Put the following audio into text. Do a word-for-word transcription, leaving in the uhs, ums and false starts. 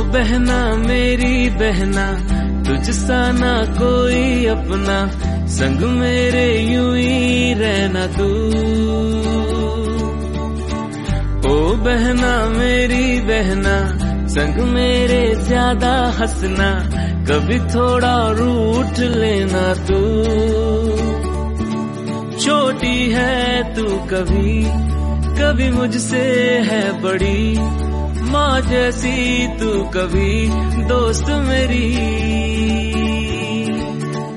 बहना मेरी बहना, तुझसा ना कोई अपना, संग मेरे यूं ही रहना तू। ओ बहना मेरी बहना, संग मेरे ज्यादा हंसना, कभी थोड़ा रूठ लेना तू। छोटी है तू कभी कभी मुझसे है बड़ी, माँ जैसी तू कभी दोस्त मेरी।